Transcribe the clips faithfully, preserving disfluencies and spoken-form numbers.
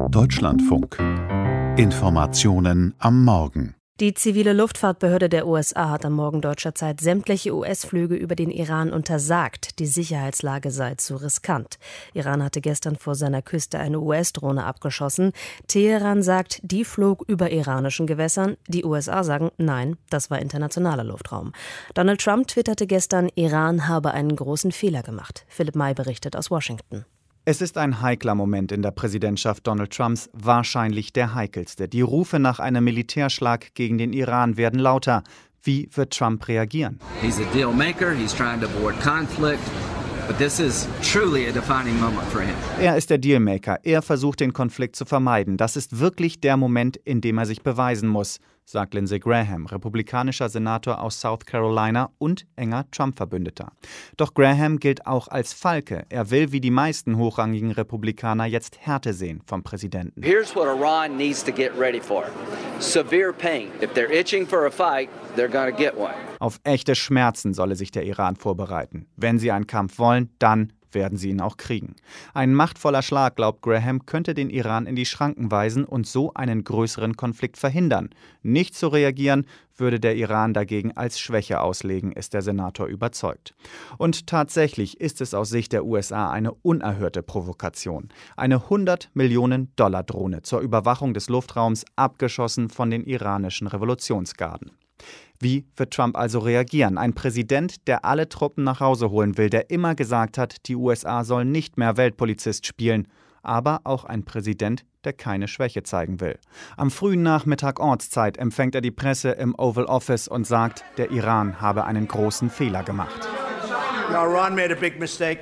Deutschlandfunk. Informationen am Morgen. Die zivile Luftfahrtbehörde der U S A hat am Morgen deutscher Zeit sämtliche U S-Flüge über den Iran untersagt. Die Sicherheitslage sei zu riskant. Iran hatte gestern vor seiner Küste eine U S-Drohne abgeschossen. Teheran sagt, die flog über iranischen Gewässern. Die U S A sagen, nein, das war internationaler Luftraum. Donald Trump twitterte gestern, Iran habe einen großen Fehler gemacht. Philipp May berichtet aus Washington. Es ist ein heikler Moment in der Präsidentschaft Donald Trumps, wahrscheinlich der heikelste. Die Rufe nach einem Militärschlag gegen den Iran werden lauter. Wie wird Trump reagieren? He's a deal maker, he's trying to avoid conflict. But this is truly a defining moment for him. Er ist der Dealmaker. Er versucht, den Konflikt zu vermeiden. Das ist wirklich der Moment, in dem er sich beweisen muss, sagt Lindsey Graham, republikanischer Senator aus South Carolina und enger Trump-Verbündeter. Doch Graham gilt auch als Falke. Er will, wie die meisten hochrangigen Republikaner, jetzt Härte sehen vom Präsidenten. Here's what Iran needs to get ready for. Severe pain. If they're itching for a fight, they're gonna get one. Auf echte Schmerzen solle sich der Iran vorbereiten. Wenn sie einen Kampf wollen, dann werden sie ihn auch kriegen. Ein machtvoller Schlag, glaubt Graham, könnte den Iran in die Schranken weisen und so einen größeren Konflikt verhindern. Nicht zu reagieren, würde der Iran dagegen als Schwäche auslegen, ist der Senator überzeugt. Und tatsächlich ist es aus Sicht der U S A eine unerhörte Provokation. Eine hundert Millionen Dollar Drohne zur Überwachung des Luftraums, abgeschossen von den iranischen Revolutionsgarden. Wie wird Trump also reagieren? Ein Präsident, der alle Truppen nach Hause holen will, der immer gesagt hat, die U S A sollen nicht mehr Weltpolizist spielen. Aber auch ein Präsident, der keine Schwäche zeigen will. Am frühen Nachmittag Ortszeit empfängt er die Presse im Oval Office und sagt, der Iran habe einen großen Fehler gemacht. Iran made a big mistake.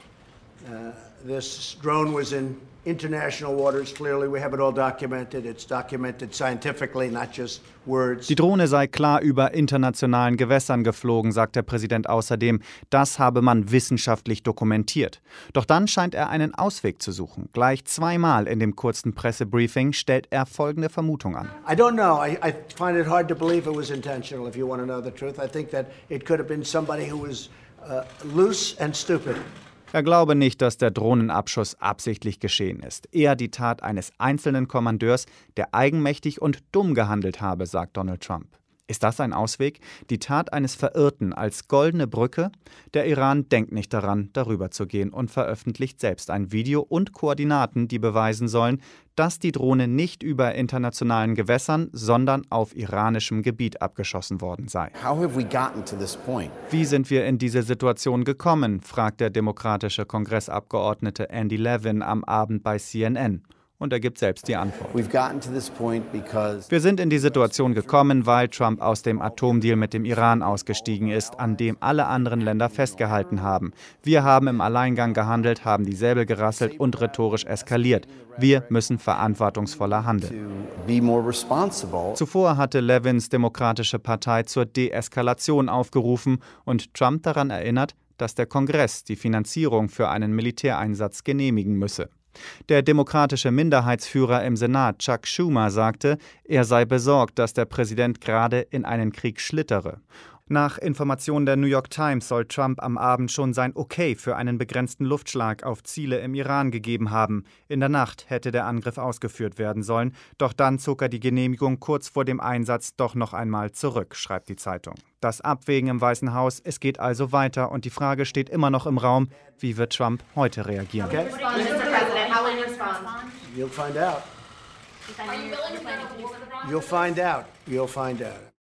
Uh, this drone was in international waters. Clearly, we have it all documented. It's documented scientifically, not just words. Die Drohne sei klar über internationalen Gewässern geflogen, sagt der Präsident außerdem. Das habe man wissenschaftlich dokumentiert. Doch dann scheint er einen Ausweg zu suchen. Gleich zweimal in dem kurzen Pressebriefing stellt er folgende Vermutung an. I don't know. I, I find it hard to believe it was intentional, if you want to know the truth. I think that it could have been somebody who was uh, loose and stupid. Er glaube nicht, dass der Drohnenabschuss absichtlich geschehen ist. Eher die Tat eines einzelnen Kommandeurs, der eigenmächtig und dumm gehandelt habe, sagt Donald Trump. Ist das ein Ausweg? Die Tat eines Verirrten als goldene Brücke? Der Iran denkt nicht daran, darüber zu gehen und veröffentlicht selbst ein Video und Koordinaten, die beweisen sollen, dass die Drohne nicht über internationalen Gewässern, sondern auf iranischem Gebiet abgeschossen worden sei. How have we gotten to this point? Wie sind wir in diese Situation gekommen, fragt der demokratische Kongressabgeordnete Andy Levin am Abend bei C N N. Und er gibt selbst die Antwort. Wir sind in die Situation gekommen, weil Trump aus dem Atomdeal mit dem Iran ausgestiegen ist, an dem alle anderen Länder festgehalten haben. Wir haben im Alleingang gehandelt, haben die Säbel gerasselt und rhetorisch eskaliert. Wir müssen verantwortungsvoller handeln. Zuvor hatte Levins Demokratische Partei zur Deeskalation aufgerufen und Trump daran erinnert, dass der Kongress die Finanzierung für einen Militäreinsatz genehmigen müsse. Der demokratische Minderheitsführer im Senat, Chuck Schumer, sagte, er sei besorgt, dass der Präsident gerade in einen Krieg schlittere. Nach Informationen der New York Times soll Trump am Abend schon sein Okay für einen begrenzten Luftschlag auf Ziele im Iran gegeben haben. In der Nacht hätte der Angriff ausgeführt werden sollen, doch dann zog er die Genehmigung kurz vor dem Einsatz doch noch einmal zurück, schreibt die Zeitung. Das Abwägen im Weißen Haus, es geht also weiter und die Frage steht immer noch im Raum, wie wird Trump heute reagieren? Okay. You'll find out. You'll find out. You'll find out.